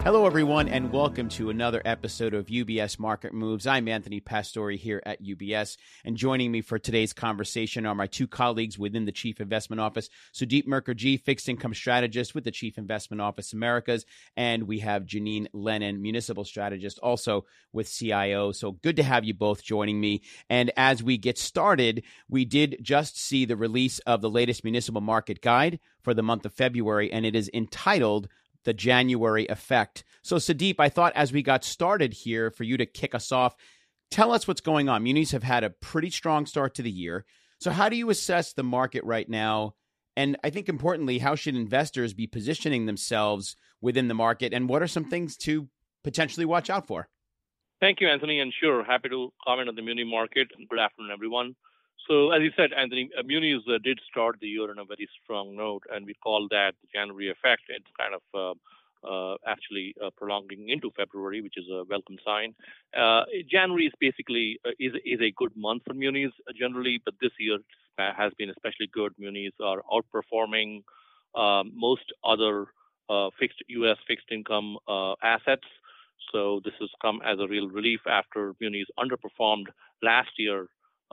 Hello, everyone, and welcome to another episode of UBS Market Moves. I'm Anthony Pastore here at UBS, and joining me for today's conversation are my two colleagues within the Chief Investment Office, Sudeep Mukherjee, Fixed Income Strategist with the Chief Investment Office Americas, and we have Janine Lennon, Municipal Strategist, also with CIO. So good to have you both joining me. And as we get started, we did just see the release of the latest Municipal Market Guide for the month of February, and it is entitled The January Effect. So Sudeep, I thought as we got started here for you to kick us off, tell us what's going on. Munis have had a pretty strong start to the year. So how do you assess the market right now? And I think importantly, how should investors be positioning themselves within the market? And what are some things to potentially watch out for? Thank you, Anthony. And sure, happy to comment on the muni market. Good afternoon, everyone. So as you said, Anthony, munis did start the year on a very strong note, and we call that the January effect. It's kind of actually prolonging into February, which is a welcome sign. January is basically is a good month for munis generally, but this year has been especially good. Munis are outperforming most other U.S. fixed income assets. So this has come as a real relief after munis underperformed last year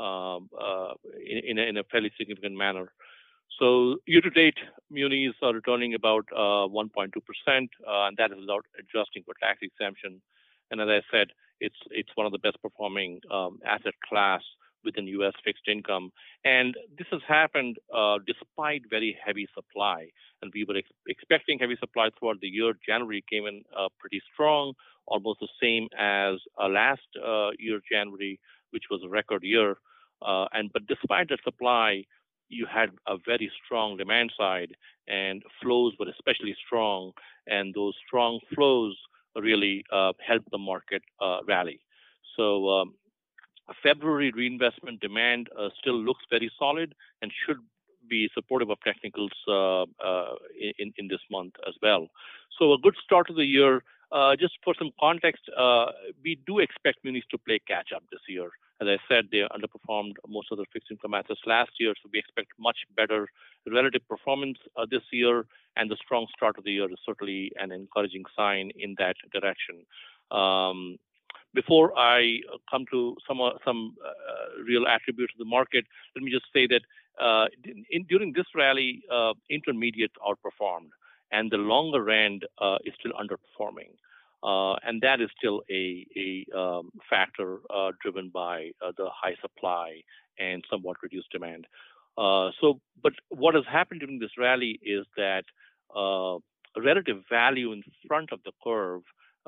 in a fairly significant manner. So year-to-date, munis are returning about 1.2%, and that is without adjusting for tax exemption. And as I said, it's one of the best performing asset class within U.S. fixed income. And this has happened despite very heavy supply. And we were expecting heavy supply throughout the year. January came in pretty strong, almost the same as last year, January, which was a record year. But despite the supply, you had a very strong demand side, and flows were especially strong. And those strong flows really helped the market rally. So February reinvestment demand still looks very solid and should be supportive of technicals in this month as well. So a good start to the year. Just for some context, we do expect munis to play catch up this year. As I said, they underperformed most of the fixed income assets last year, so we expect much better relative performance this year, and the strong start of the year is certainly an encouraging sign in that direction. Before I come to some real attributes of the market, let me just say that during this rally, intermediates outperformed, and the longer end is still underperforming. And that is still a factor driven by the high supply and somewhat reduced demand. But what has happened during this rally is that relative value in front of the curve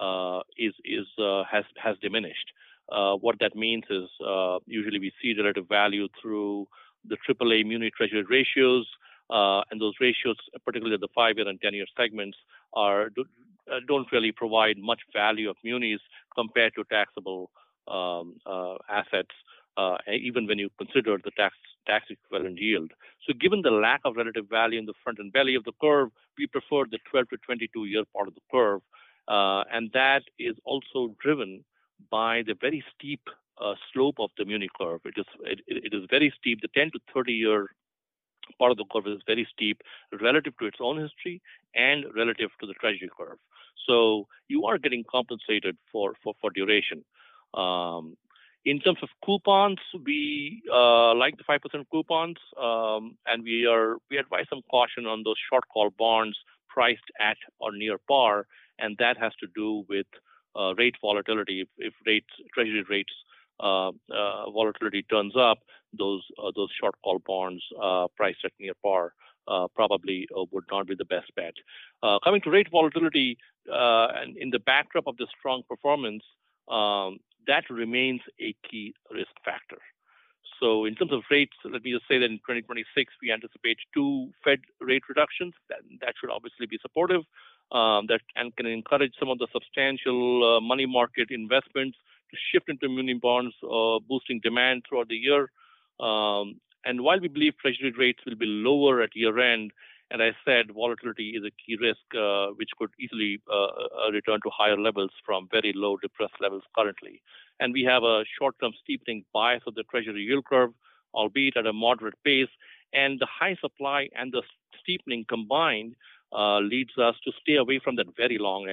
has diminished. What that means is usually we see relative value through the AAA muni treasury ratios, and those ratios, particularly the 5-year and 10-year segments, don't really provide much value of munis compared to taxable assets, even when you consider the tax equivalent yield. So given the lack of relative value in the front and belly of the curve, we prefer the 12 to 22-year part of the curve. And that is also driven by the very steep slope of the muni curve. It is very steep. The 10 to 30-year part of the curve is very steep relative to its own history and relative to the treasury curve. So you are getting compensated for duration. In terms of coupons, we like the 5% coupons, and we advise some caution on those short call bonds priced at or near par, and that has to do with rate volatility. If treasury rates volatility turns up, those short call bonds priced at near par probably would not be the best bet. Coming to rate volatility, and in the backdrop of the strong performance, that remains a key risk factor. So in terms of rates, let me just say that in 2026, we anticipate 2 Fed rate reductions. That should obviously be supportive and can encourage some of the substantial money market investments to shift into muni bonds, boosting demand throughout the year. And while we believe treasury rates will be lower at year end, and I said volatility is a key risk, which could easily return to higher levels from very low depressed levels currently. And we have a short-term steepening bias of the treasury yield curve, albeit at a moderate pace. And the high supply and the steepening combined leads us to stay away from that very long end.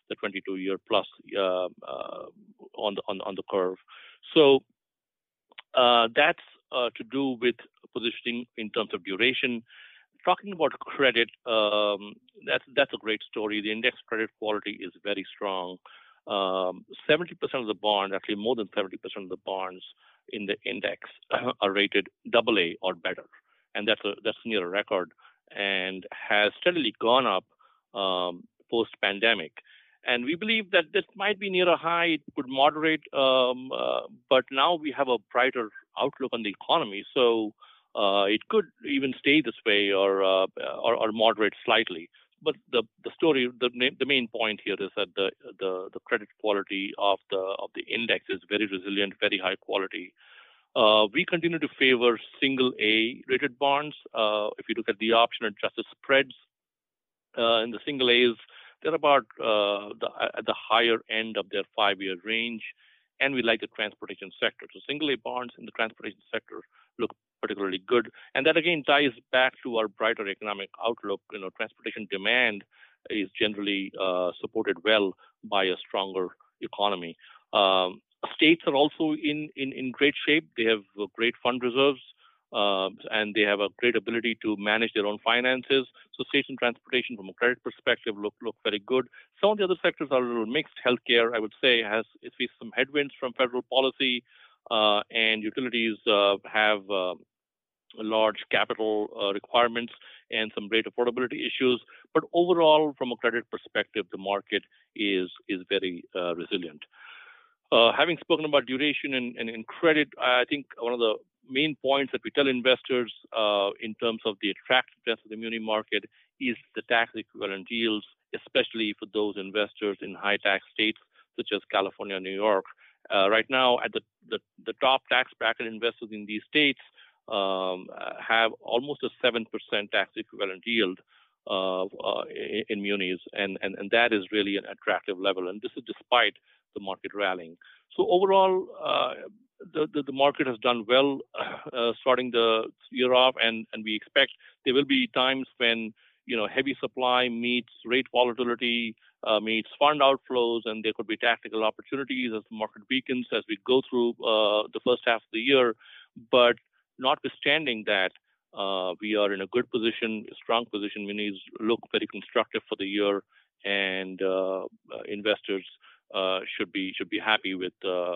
the 22-year plus on the curve. So that's to do with positioning in terms of duration. Talking about credit, that's a great story. The index credit quality is very strong. 70% of the bonds, actually more than 70% of the bonds in the index are rated AA or better, and that's near a record, and has steadily gone up post-pandemic. And we believe that this might be near a high. It could moderate, but now we have a brighter outlook on the economy, so it could even stay this way or moderate slightly. But the story, the main point here is that the credit quality of the index is very resilient, very high quality. We continue to favor single A rated bonds. If you look at the option adjusted spreads in the single A's, they're about at the higher end of their 5-year range, and we like the transportation sector. So single A bonds in the transportation sector look particularly good, and that again ties back to our brighter economic outlook. Transportation demand is generally supported well by a stronger economy. States are also in great shape. They have great fund reserves, and they have a great ability to manage their own finances. So states and transportation, from a credit perspective, look very good. Some of the other sectors are a little mixed. Healthcare, I would say, has faced some headwinds from federal policy, and utilities have large capital requirements and some great affordability issues. But overall, from a credit perspective, the market is very resilient. Having spoken about duration and credit, I think one of the main points that we tell investors in terms of the attractiveness of the muni market is the tax equivalent yields, especially for those investors in high tax states such as California and New York. Right now, at the top tax bracket investors in these states have almost a 7% tax equivalent yield in munis, and that is really an attractive level. And this is despite the market rallying. So overall, the market has done well starting the year off, and we expect there will be times when heavy supply meets rate volatility, meets fund outflows, and there could be tactical opportunities as the market weakens as we go through the first half of the year. But notwithstanding that, we are in a good position, a strong position. Munis look very constructive for the year, and investors should be happy with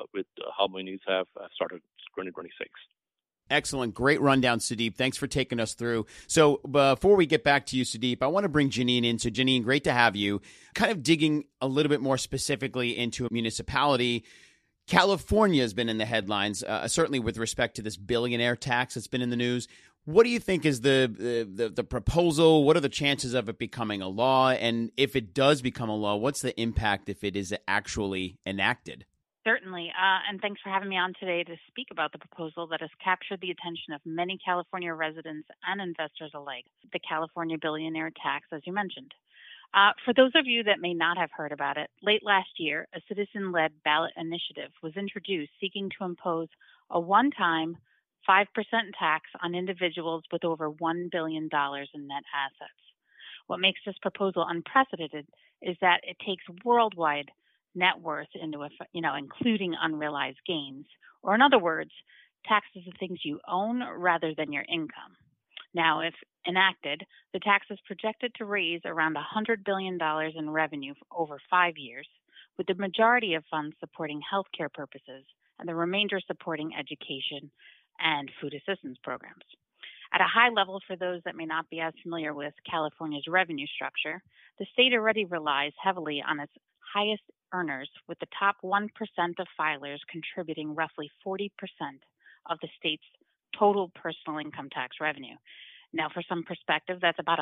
how munis have started 2026. Excellent. Great rundown, Sudeep. Thanks for taking us through. So before we get back to you, Sudeep, I want to bring Janine in. So Janine, great to have you. Kind of digging a little bit more specifically into a municipality. California has been in the headlines, certainly with respect to this billionaire tax that's been in the news. What do you think is the proposal? What are the chances of it becoming a law? And if it does become a law, what's the impact if it is actually enacted? Certainly. And thanks for having me on today to speak about the proposal that has captured the attention of many California residents and investors alike, the California billionaire tax, as you mentioned. For those of you that may not have heard about it, late last year, a citizen-led ballot initiative was introduced seeking to impose a one-time 5% tax on individuals with over $1 billion in net assets. What makes this proposal unprecedented is that it takes worldwide net worth into including unrealized gains, or in other words, taxes of things you own rather than your income. Now, if enacted, the tax is projected to raise around $100 billion in revenue over 5 years, with the majority of funds supporting healthcare purposes and the remainder supporting education and food assistance programs. At a high level, for those that may not be as familiar with California's revenue structure, the state already relies heavily on its highest earners, with the top 1% of filers contributing roughly 40% of the state's total personal income tax revenue. Now, for some perspective, that's about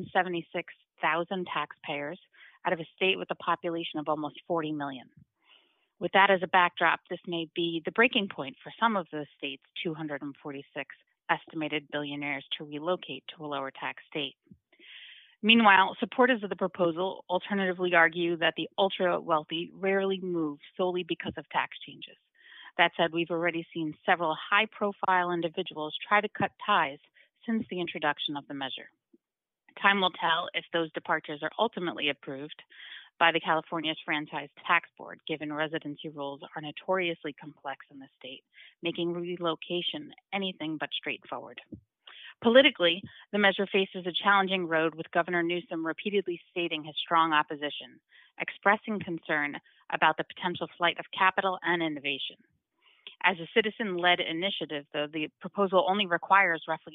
176,000 taxpayers out of a state with a population of almost 40 million. With that as a backdrop, this may be the breaking point for some of the state's 246 estimated billionaires to relocate to a lower tax state. Meanwhile, supporters of the proposal alternatively argue that the ultra-wealthy rarely move solely because of tax changes. That said, we've already seen several high-profile individuals try to cut ties since the introduction of the measure. Time will tell if those departures are ultimately approved, by the California's Franchise Tax Board, given residency rules are notoriously complex in the state, making relocation anything but straightforward. Politically, the measure faces a challenging road, with Governor Newsom repeatedly stating his strong opposition, expressing concern about the potential flight of capital and innovation. As a citizen-led initiative, though, the proposal only requires roughly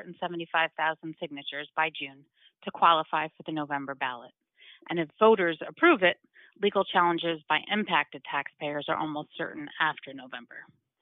875,000 signatures by June to qualify for the November ballot. And if voters approve it, legal challenges by impacted taxpayers are almost certain after November.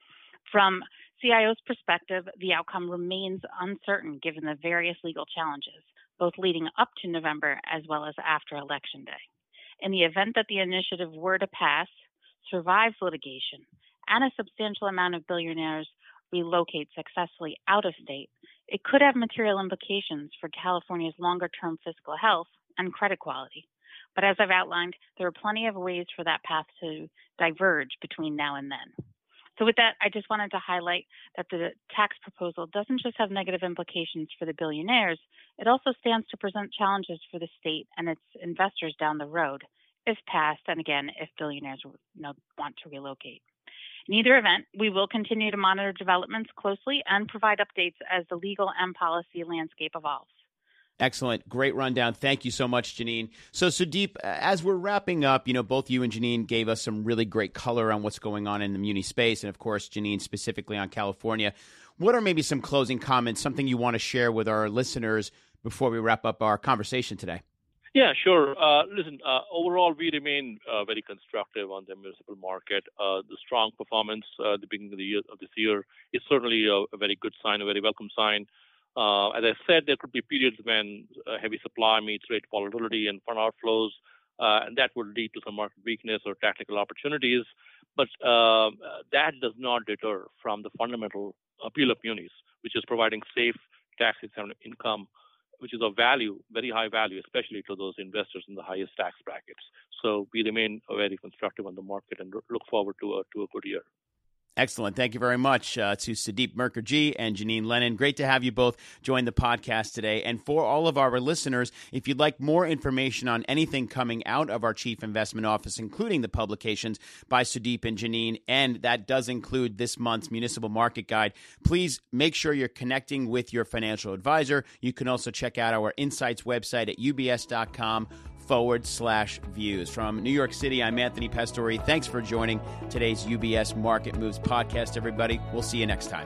From CIO's perspective, the outcome remains uncertain given the various legal challenges, both leading up to November as well as after Election Day. In the event that the initiative were to pass, survives litigation, and a substantial amount of billionaires relocate successfully out of state, it could have material implications for California's longer-term fiscal health and credit quality. But as I've outlined, there are plenty of ways for that path to diverge between now and then. So with that, I just wanted to highlight that the tax proposal doesn't just have negative implications for the billionaires, it also stands to present challenges for the state and its investors down the road, if passed, and again, if billionaires want to relocate. In either event, we will continue to monitor developments closely and provide updates as the legal and policy landscape evolves. Excellent. Great rundown. Thank you so much, Janine. So, Sudeep, as we're wrapping up, both you and Janine gave us some really great color on what's going on in the muni space, and of course, Janine specifically on California. What are maybe some closing comments, something you want to share with our listeners before we wrap up our conversation today? Yeah, sure. Listen, overall, we remain very constructive on the municipal market. The strong performance at the beginning of this year is certainly a very good sign, a very welcome sign. As I said, there could be periods when heavy supply meets rate volatility and fund outflows, and that would lead to some market weakness or tactical opportunities. But that does not deter from the fundamental appeal of munis, which is providing safe tax-exempt income, which is of value, very high value, especially to those investors in the highest tax brackets. So we remain very constructive on the market and look forward to a good year. Excellent. Thank you very much to Sudeep Mukherjee and Janine Lennon. Great to have you both join the podcast today. And for all of our listeners, if you'd like more information on anything coming out of our Chief Investment Office, including the publications by Sudeep and Janine, and that does include this month's Municipal Market Guide, please make sure you're connecting with your financial advisor. You can also check out our Insights website at ubs.com/views. From New York City, I'm Anthony Pastore. Thanks for joining today's UBS Market Moves podcast, everybody. We'll see you next time.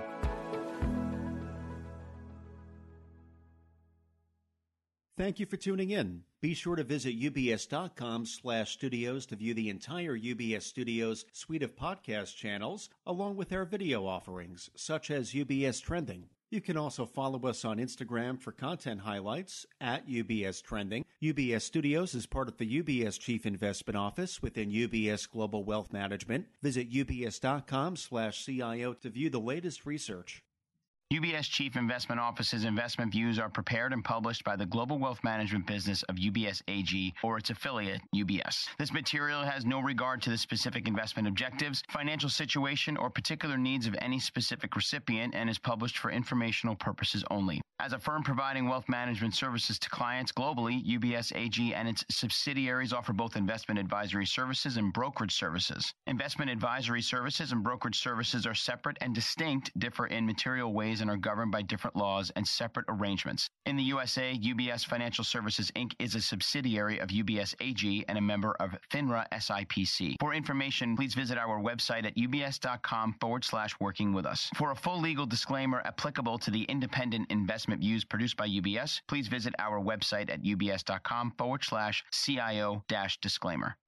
Thank you for tuning in. Be sure to visit ubs.com/studios to view the entire UBS Studios suite of podcast channels, along with our video offerings, such as UBS Trending. You can also follow us on Instagram for content highlights at UBS Trending. UBS Studios is part of the UBS Chief Investment Office within UBS Global Wealth Management. Visit ubs.com/CIO to view the latest research. UBS Chief Investment Office's investment views are prepared and published by the global wealth management business of UBS AG or its affiliate, UBS. This material has no regard to the specific investment objectives, financial situation, or particular needs of any specific recipient and is published for informational purposes only. As a firm providing wealth management services to clients globally, UBS AG and its subsidiaries offer both investment advisory services and brokerage services. Investment advisory services and brokerage services are separate and distinct, differ in material ways, and are governed by different laws and separate arrangements. In the USA, UBS Financial Services, Inc. is a subsidiary of UBS AG and a member of FINRA SIPC. For information, please visit our website at ubs.com/working with us. For a full legal disclaimer applicable to the independent investment views produced by UBS, please visit our website at ubs.com/CIO-disclaimer.